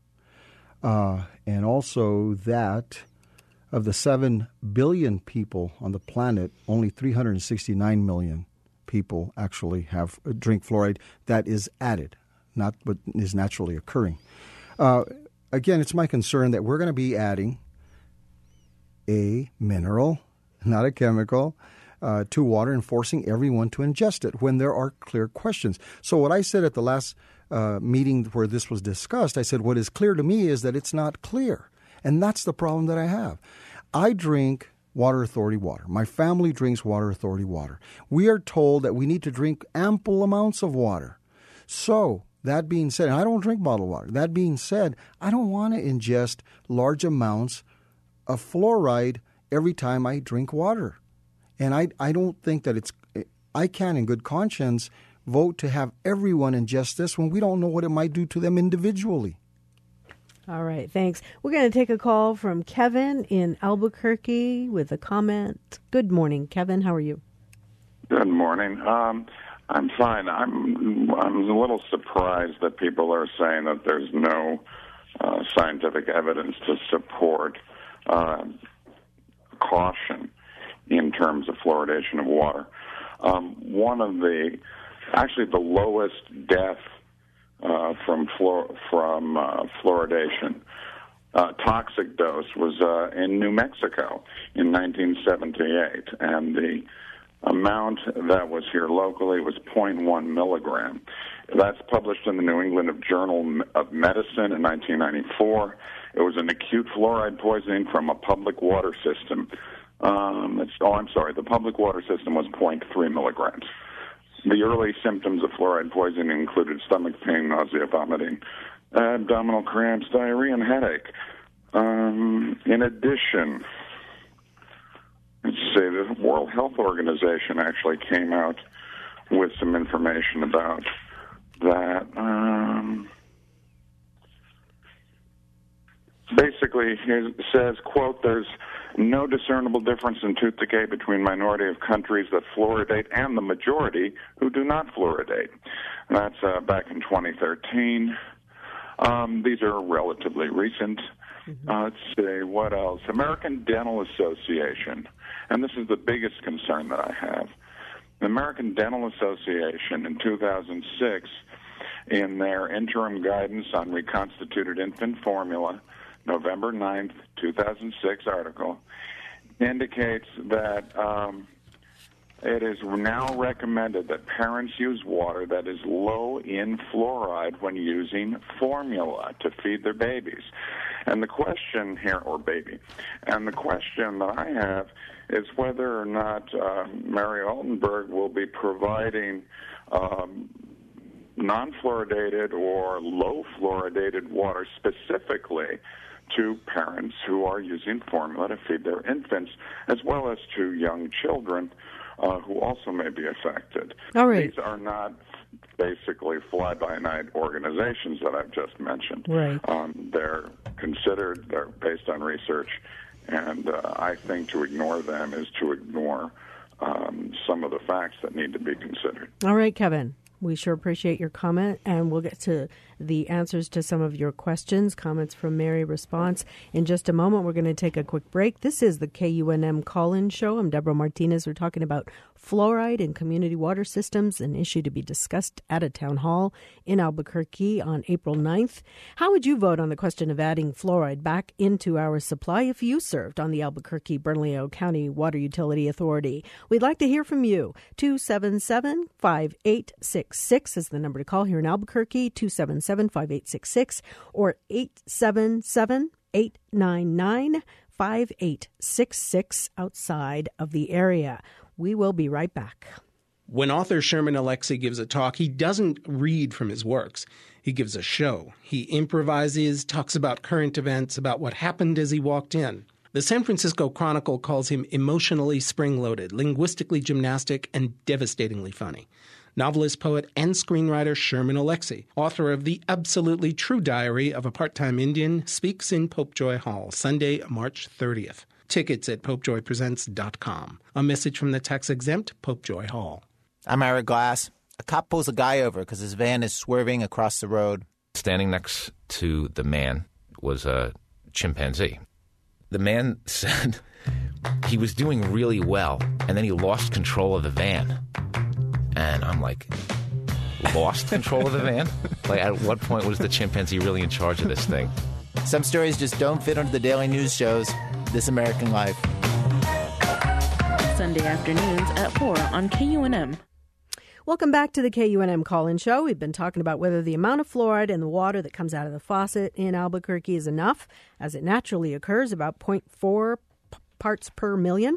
Uh, and also that of the seven billion people on the planet, only three hundred sixty-nine million people actually have uh, drink fluoride that is added, not what is naturally occurring. Uh, again, it's my concern that we're going to be adding a mineral, not a chemical, uh, to water and forcing everyone to ingest it when there are clear questions. So what I said at the last uh, meeting where this was discussed, I said what is clear to me is that it's not clear. And that's the problem that I have. I drink Water Authority water. My family drinks Water Authority water. We are told that we need to drink ample amounts of water. So, that being said, and I don't drink bottled water. That being said, I don't want to ingest large amounts of fluoride every time I drink water. And I, I don't think that it's, I can in good conscience vote to have everyone ingest this when we don't know what it might do to them individually. All right, thanks. We're going to take a call from Kevin in Albuquerque with a comment. Good morning, Kevin. How are you? Good morning. Um, I'm fine. I'm I'm a little surprised that people are saying that there's no uh, scientific evidence to support uh, caution in terms of fluoridation of water. Um, one of the, actually the lowest death uh, from fluor- from uh, fluoridation, uh, toxic dose was uh, in New Mexico in nineteen seventy-eight, and the amount that was here locally was zero point one milligram. That's published in the New England Journal of Medicine in nineteen ninety-four. It was an acute fluoride poisoning from a public water system. Um, it's, oh, I'm sorry. The public water system was zero point three milligrams. The early symptoms of fluoride poisoning included stomach pain, nausea, vomiting, abdominal cramps, diarrhea, and headache. Um, in addition, let's see, the World Health Organization actually came out with some information about that. Um, basically, it says, quote, there's no discernible difference in tooth decay between minority of countries that fluoridate and the majority who do not fluoridate. That's uh, back in twenty thirteen. Um, these are relatively recent. Mm-hmm. Uh, let's see, what else? American Dental Association, and this is the biggest concern that I have. The American Dental Association in two thousand six, in their interim guidance on reconstituted infant formula, November ninth, two thousand six article, indicates that um, it is now recommended that parents use water that is low in fluoride when using formula to feed their babies. And the question here, or baby, and the question that I have is whether or not uh, Mary Altenberg will be providing um, non-fluoridated or low-fluoridated water specifically to parents who are using formula to feed their infants, as well as to young children uh, who also may be affected. All right. These are not basically fly-by-night organizations that I've just mentioned. Right. Um, they're considered, they're based on research, and uh, I think to ignore them is to ignore um, some of the facts that need to be considered. All right, Kevin. We sure appreciate your comment, and we'll get to the answers to some of your questions, comments from Mary, response. In just a moment, we're going to take a quick break. This is the K U N M Call-In Show. I'm Deborah Martinez. We're talking about fluoride in community water systems, an issue to be discussed at a town hall in Albuquerque on April ninth. How would you vote on the question of adding fluoride back into our supply if you served on the Albuquerque-Bernalillo County Water Utility Authority? We'd like to hear from you. two seven seven, five eight six six is the number to call here in Albuquerque, two seven seven, five eight six six, or eight seven seven, eight nine nine, five eight six six outside of the area. We will be right back. When author Sherman Alexie gives a talk, he doesn't read from his works. He gives a show. He improvises, talks about current events, about what happened as he walked in. The San Francisco Chronicle calls him emotionally spring-loaded, linguistically gymnastic, and devastatingly funny. Novelist, poet, and screenwriter Sherman Alexie, author of The Absolutely True Diary of a Part-Time Indian, speaks in Popejoy Hall, Sunday, March thirtieth. Tickets at popejoy presents dot com. A message from the tax-exempt Popejoy Hall. I'm Ira Glass. A cop pulls a guy over because his van is swerving across the road. Standing next to the man was a chimpanzee. The man said he was doing really well, and then he lost control of the van. And I'm like, lost control of the van? Like, at what point was the chimpanzee really in charge of this thing? Some stories just don't fit onto the daily news shows. This American Life. Sunday afternoons at four on K U N M. Welcome back to the K U N M Call-In Show. We've been talking about whether the amount of fluoride in the water that comes out of the faucet in Albuquerque is enough, as it naturally occurs, about zero point four p- parts per million,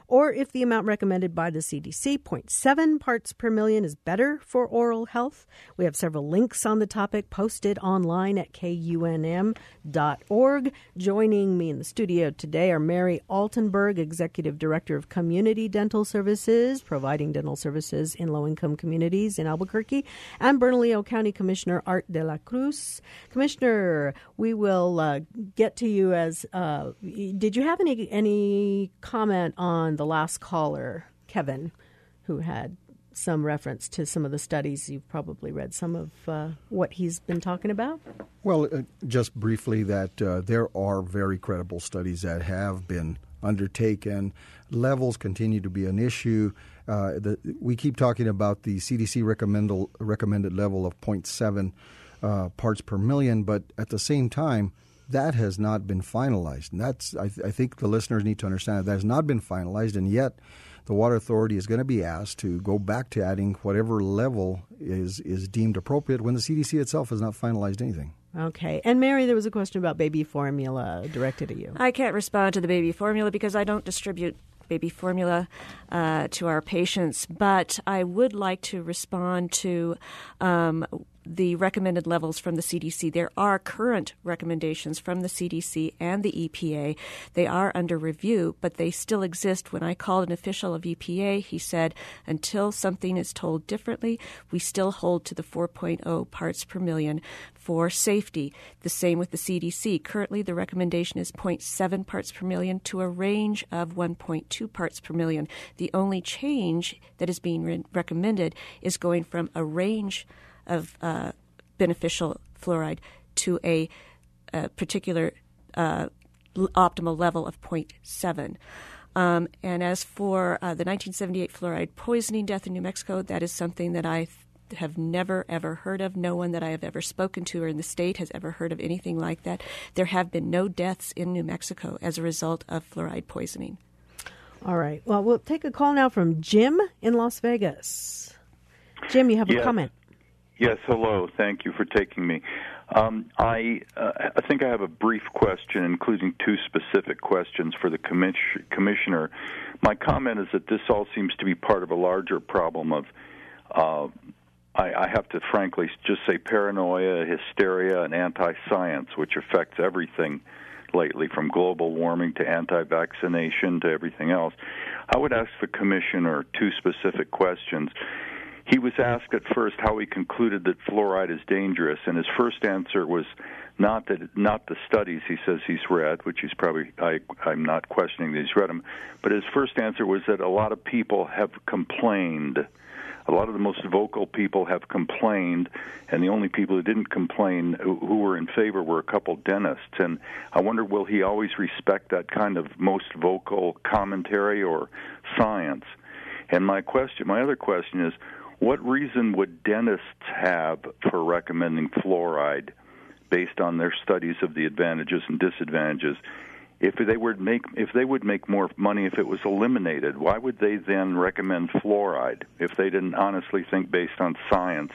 or if the amount recommended by the C D C, zero point seven parts per million, is better for oral health. We have several links on the topic posted online at K U N M dot org. Joining me in the studio today are Mary Altenberg, Executive Director of Community Dental Services, providing dental services in low-income communities in Albuquerque, and Bernalillo County Commissioner Art de la Cruz. Commissioner, we will uh, get to you as, uh, did you have any any comment on the last caller, Kevin, who had some reference to some of the studies? You've probably read some of uh, what he's been talking about. Well, uh, just briefly that uh, there are very credible studies that have been undertaken. Levels continue to be an issue. Uh, the, we keep talking about the C D C recommended, recommended level of zero point seven uh, parts per million, but at the same time, that has not been finalized. And that's, I, th- I think the listeners need to understand that, that has not been finalized, and yet the Water Authority is going to be asked to go back to adding whatever level is, is deemed appropriate when the C D C itself has not finalized anything. Okay. And Mary, there was a question about baby formula directed at you. I can't respond to the baby formula because I don't distribute baby formula uh, to our patients, but I would like to respond to um, the recommended levels from the C D C. There are current recommendations from the C D C and the E P A. They are under review, but they still exist. When I called an official of E P A, he said, until something is told differently, we still hold to the four point oh parts per million for safety. The same with the C D C. Currently, the recommendation is zero point seven parts per million to a range of one point two parts per million. The only change that is being re- recommended is going from a range of uh, beneficial fluoride to a, a particular uh, l- optimal level of zero point seven. Um, and as for uh, the nineteen seventy-eight fluoride poisoning death in New Mexico, that is something that I th- have never, ever heard of. No one that I have ever spoken to or in the state has ever heard of anything like that. There have been no deaths in New Mexico as a result of fluoride poisoning. All right. Well, we'll take a call now from Jim in Las Vegas. Jim, you have yes. a comment. Yes, hello. Thank you for taking me. Um, I uh, I think I have a brief question, including two specific questions for the commis- commissioner. My comment is that this all seems to be part of a larger problem of, uh, I, I have to frankly just say, paranoia, hysteria, and anti-science, which affects everything lately, from global warming to anti-vaccination to everything else. I would ask the commissioner two specific questions. He was asked at first how he concluded that fluoride is dangerous, and his first answer was not that not the studies he says he's read, which he's probably I, I'm not questioning that he's read them, but his first answer was that a lot of people have complained. A lot of the most vocal people have complained, and the only people who didn't complain, who, who were in favor, were a couple dentists. And I wonder, will he always respect that kind of most vocal commentary or science? And my question, my other question is, what reason would dentists have for recommending fluoride based on their studies of the advantages and disadvantages? If they would make if they would make more money if it was eliminated, why would they then recommend fluoride if they didn't honestly think, based on science,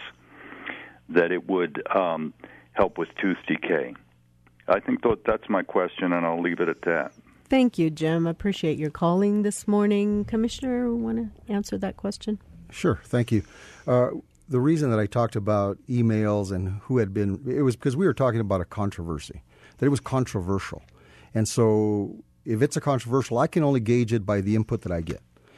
that it would um, help with tooth decay? I think that that's my question, and I'll leave it at that. Thank you, Jim. I appreciate your calling this morning. Commissioner, want to answer that question? Sure, thank you. Uh, the reason that I talked about emails and who had been, it was because we were talking about a controversy, that it was controversial. And so if it's a controversial, I can only gauge it by the input that I get.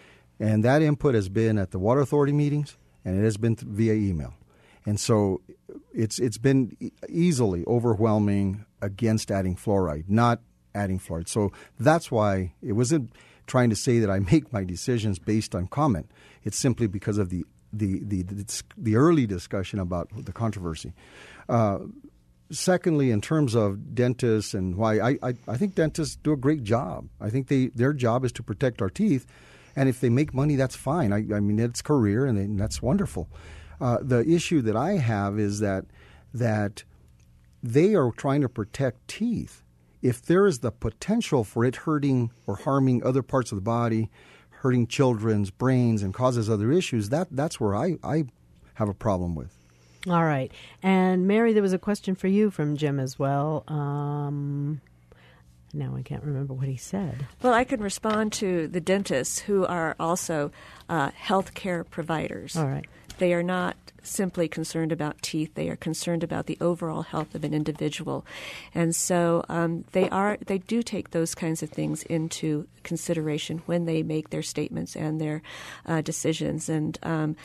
And that input has been at the Water Authority meetings, and it has been th- via email. And so it's it's been e- easily overwhelming against adding fluoride, not adding fluoride. So that's why it wasn't trying to say that I make my decisions based on comment. It's simply because of the the the the, the early discussion about the controversy. Uh, secondly, in terms of dentists and why, I, I, I think dentists do a great job. I think they their job is to protect our teeth, and if they make money, that's fine. I, I mean, it's career, and, they, and that's wonderful. Uh, the issue that I have is that that they are trying to protect teeth. If there is the potential for it hurting or harming other parts of the body, hurting children's brains and causes other issues, that that's where I, I have a problem with. All right. And Mary, there was a question for you from Jim as well. Um, Now I can't remember what he said. Well, I can respond to the dentists who are also uh, healthcare providers. All right. They are not simply concerned about teeth. They are concerned about the overall health of an individual. And so um, they are they do take those kinds of things into consideration when they make their statements and their uh, decisions. And um,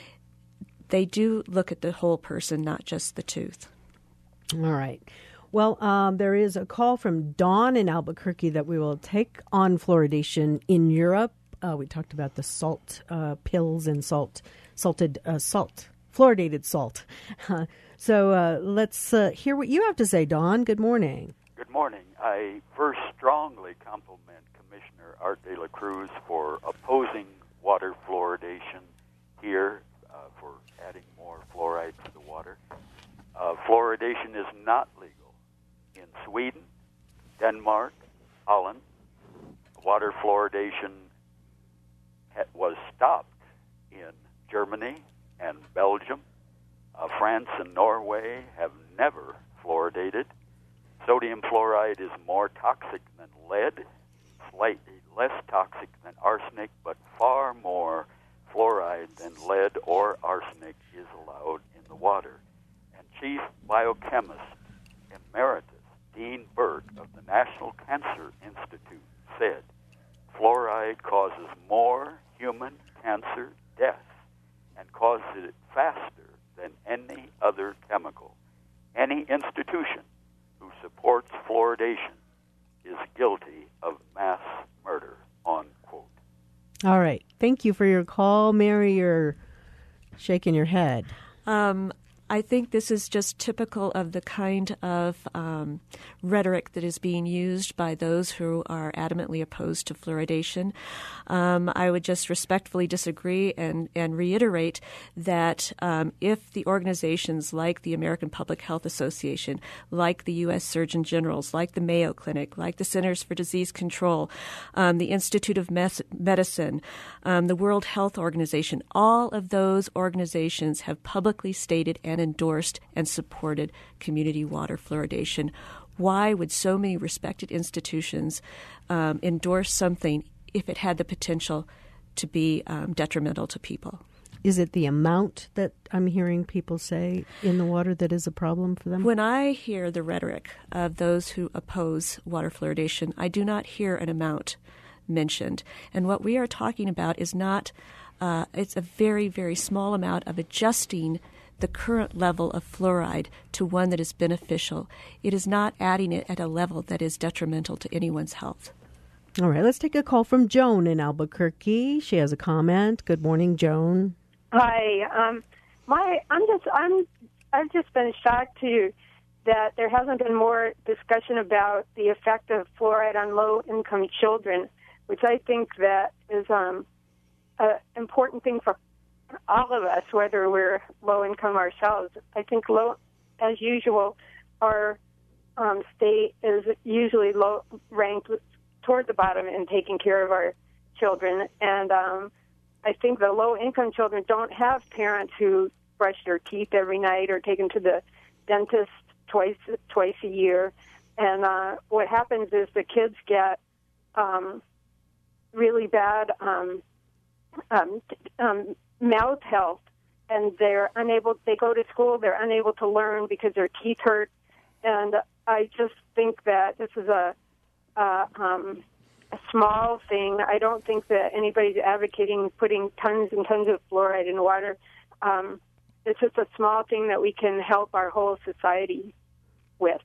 they do look at the whole person, not just the tooth. All right. Well, um, there is a call from Dawn in Albuquerque that we will take on fluoridation in Europe. Uh, we talked about the salt uh, pills and salt, salted uh, salt, fluoridated salt. Uh, so uh, let's uh, hear what you have to say, Dawn. Good morning. Good morning. I first strongly compliment Commissioner Art de la Cruz for opposing water fluoridation here, uh, for adding more fluoride to the water. Uh, fluoridation is not legal in Sweden, Denmark, Holland. Water fluoridation ha- was stopped in Germany and Belgium. Uh, France and Norway have never fluoridated. Sodium fluoride is more toxic than lead, slightly less toxic than arsenic, but far more fluoride than lead or arsenic is allowed in the water. And Chief Biochemist Emeritus Dean Burke of the National Cancer Institute said, fluoride causes more human cancer deaths and causes it faster than any other chemical. Any institution who supports fluoridation is guilty of mass murder, unquote. All right. Thank you for your call. Mary, you're shaking your head. Um, I think this is just typical of the kind of um, rhetoric that is being used by those who are adamantly opposed to fluoridation. Um, I would just respectfully disagree and, and reiterate that um, if the organizations like the American Public Health Association, like the U S Surgeon Generals, like the Mayo Clinic, like the Centers for Disease Control, um, the Institute of Mes- Medicine, um, the World Health Organization, all of those organizations have publicly stated and endorsed and supported community water fluoridation. Why would so many respected institutions um, endorse something if it had the potential to be um, detrimental to people? Is it the amount that I'm hearing people say in the water that is a problem for them? When I hear the rhetoric of those who oppose water fluoridation, I do not hear an amount mentioned. And what we are talking about is not, uh, it's a very, very small amount of adjusting the current level of fluoride to one that is beneficial. It is not adding it at a level that is detrimental to anyone's health. All right, let's take a call from Joan in Albuquerque. She has a comment. Good morning, Joan. Hi. Um, my, I'm just, I'm, I've just been shocked too that there hasn't been more discussion about the effect of fluoride on low-income children, which I think that is um, an important thing for all of us, whether we're low-income ourselves. I think, low, as usual, our um, state is usually low ranked toward the bottom in taking care of our children. And um, I think the low-income children don't have parents who brush their teeth every night or take them to the dentist twice twice a year. And uh, what happens is the kids get um, really bad um, um, um, mouth health, and they're unable, they go to school, they're unable to learn because their teeth hurt. And I just think that this is a, uh, um, a small thing. I don't think that anybody's advocating putting tons and tons of fluoride in water. Um, it's just a small thing that we can help our whole society with.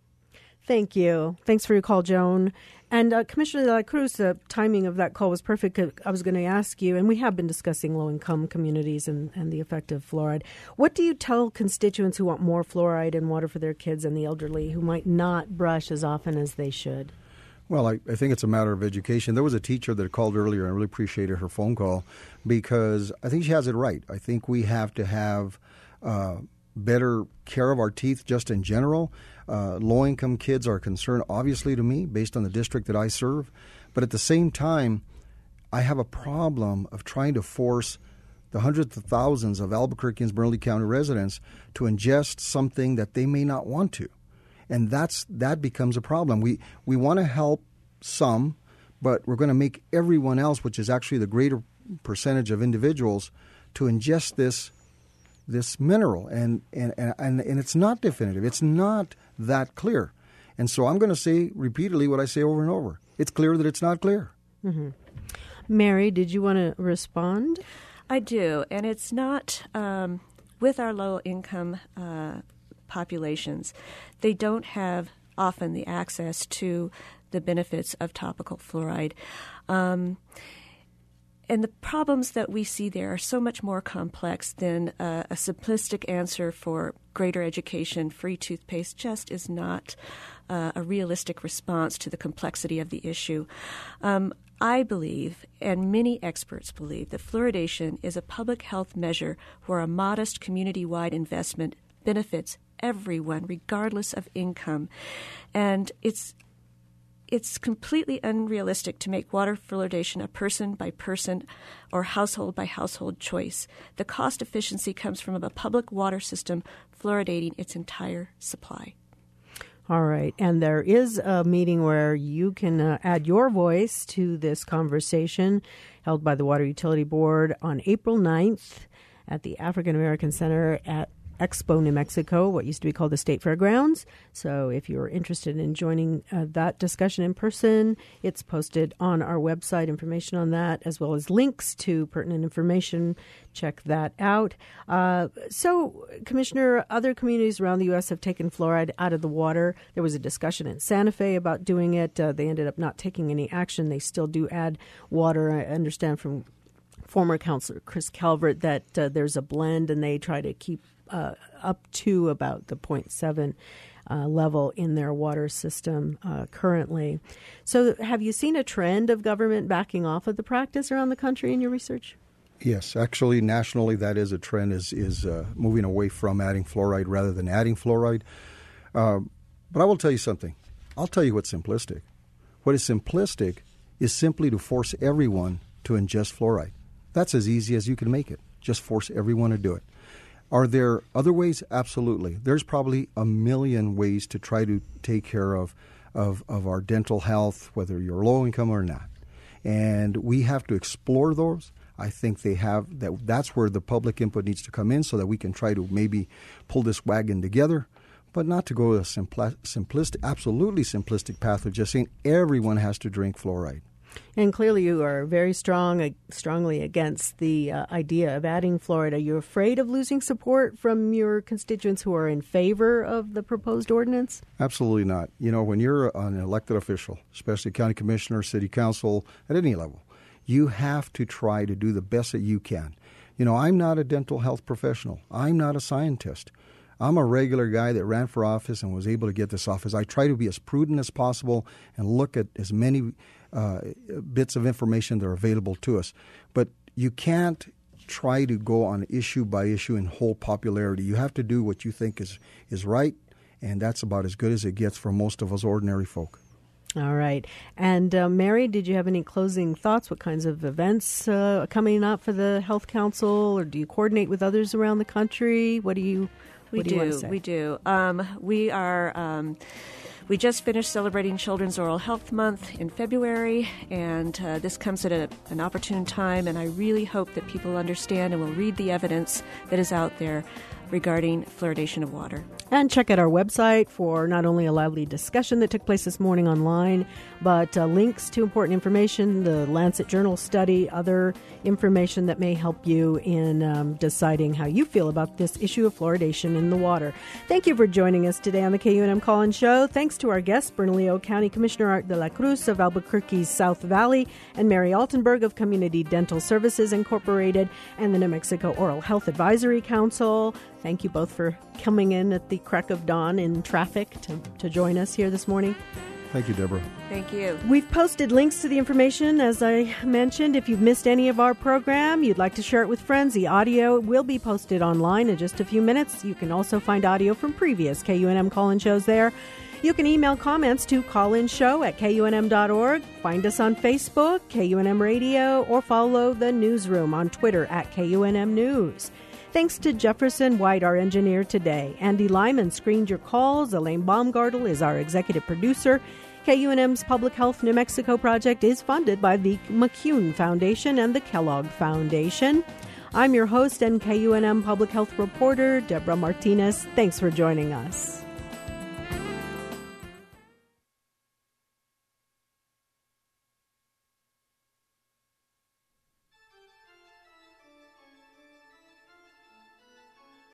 Thank you. Thanks for your call, Joan. And uh, Commissioner de la Cruz, the timing of that call was perfect. I was going to ask you, and we have been discussing low-income communities and, and the effect of fluoride. What do you tell constituents who want more fluoride in water for their kids and the elderly who might not brush as often as they should? Well, I, I think it's a matter of education. There was a teacher that called earlier, and I really appreciated her phone call because I think she has it right. I think we have to have uh, better care of our teeth just in general. Uh, low-income kids are a concern, obviously, to me, based on the district that I serve. But at the same time, I have a problem of trying to force the hundreds of thousands of Albuquerque and Bernalillo County residents to ingest something that they may not want to. And that's that becomes a problem. We we want to help some, but we're going to make everyone else, which is actually the greater percentage of individuals, to ingest this this mineral. And and, and, and and it's not definitive. It's not that clear. And so I'm going to say repeatedly what I say over and over. It's clear that it's not clear. Mm-hmm. Mary, did you want to respond? I do. And it's not um, with our low-income uh, populations. They don't have often the access to the benefits of topical fluoride. Um, and the problems that we see there are so much more complex than uh, a simplistic answer for greater education, free toothpaste just is not uh, a realistic response to the complexity of the issue. Um, I believe, and many experts believe, that fluoridation is a public health measure where a modest community-wide investment benefits everyone, regardless of income. And it's it's completely unrealistic to make water fluoridation a person-by-person or household-by-household choice. The cost efficiency comes from a public water system fluoridating its entire supply. All right. And there is a meeting where you can uh, add your voice to this conversation held by the Water Utility Board on April ninth at the African American Center at Expo, New Mexico, what used to be called the State Fairgrounds. So if you're interested in joining uh, that discussion in person, it's posted on our website, information on that, as well as links to pertinent information. Check that out. Uh, so, Commissioner, other communities around the U S have taken fluoride out of the water. There was a discussion in Santa Fe about doing it. Uh, they ended up not taking any action. They still do add water. I understand from former Councilor Chris Calvert that uh, there's a blend and they try to keep Uh, up to about the zero point seven uh, level in their water system uh, currently. So have you seen a trend of government backing off of the practice around the country in your research? Yes, actually, nationally, that is a trend, is, is uh, moving away from adding fluoride rather than adding fluoride. Uh, but I will tell you something. I'll tell you what's simplistic. What is simplistic is simply to force everyone to ingest fluoride. That's as easy as you can make it. Just force everyone to do it. Are there other ways? Absolutely. There's probably a million ways to try to take care of, of, of our dental health, whether you're low income or not. And we have to explore those. I think they have that. That's where the public input needs to come in so that we can try to maybe pull this wagon together, but not to go a simpli- simplistic, absolutely simplistic path of just saying everyone has to drink fluoride. And clearly you are very strong, uh, strongly against the uh, idea of adding fluoride. Are you afraid of losing support from your constituents who are in favor of the proposed ordinance? Absolutely not. You know, when you're an elected official, especially county commissioner, city council, at any level, you have to try to do the best that you can. You know, I'm not a dental health professional. I'm not a scientist. I'm a regular guy that ran for office and was able to get this office. I try to be as prudent as possible and look at as many uh, bits of information that are available to us. But you can't try to go on issue by issue and hold popularity. You have to do what you think is, is right, and that's about as good as it gets for most of us ordinary folk. All right. And uh, Mary, did you have any closing thoughts? What kinds of events uh, coming up for the Health Council, or do you coordinate with others around the country? What do you We what do, you want to do. say? We do. Um, we are. Um, we just finished celebrating Children's Oral Health Month in February, and uh, this comes at a, an opportune time. And I really hope that people understand and will read the evidence that is out there regarding fluoridation of water. And check out our website for not only a lively discussion that took place this morning online, but uh, links to important information, the Lancet Journal study, other information that may help you in um, deciding how you feel about this issue of fluoridation in the water. Thank you for joining us today on the K U N M Call-In Show. Thanks to our guests, Bernalillo County Commissioner Art de la Cruz of Albuquerque's South Valley and Mary Altenberg of Community Dental Services Incorporated and the New Mexico Oral Health Advisory Council. Thank you both for coming in at the crack of dawn in traffic to, to join us here this morning. Thank you, Deborah. Thank you. We've posted links to the information, as I mentioned. If you've missed any of our program, you'd like to share it with friends, the audio will be posted online in just a few minutes. You can also find audio from previous K U N M call-in shows there. You can email comments to callinshow at K U N M dot org. Find us on Facebook, K U N M Radio, or follow the newsroom on Twitter at K U N M News. Thanks to Jefferson White, our engineer today. Andy Lyman screened your calls. Elaine Baumgartel is our executive producer. K U N M's Public Health New Mexico project is funded by the McCune Foundation and the Kellogg Foundation. I'm your host and K U N M Public Health reporter, Deborah Martinez. Thanks for joining us.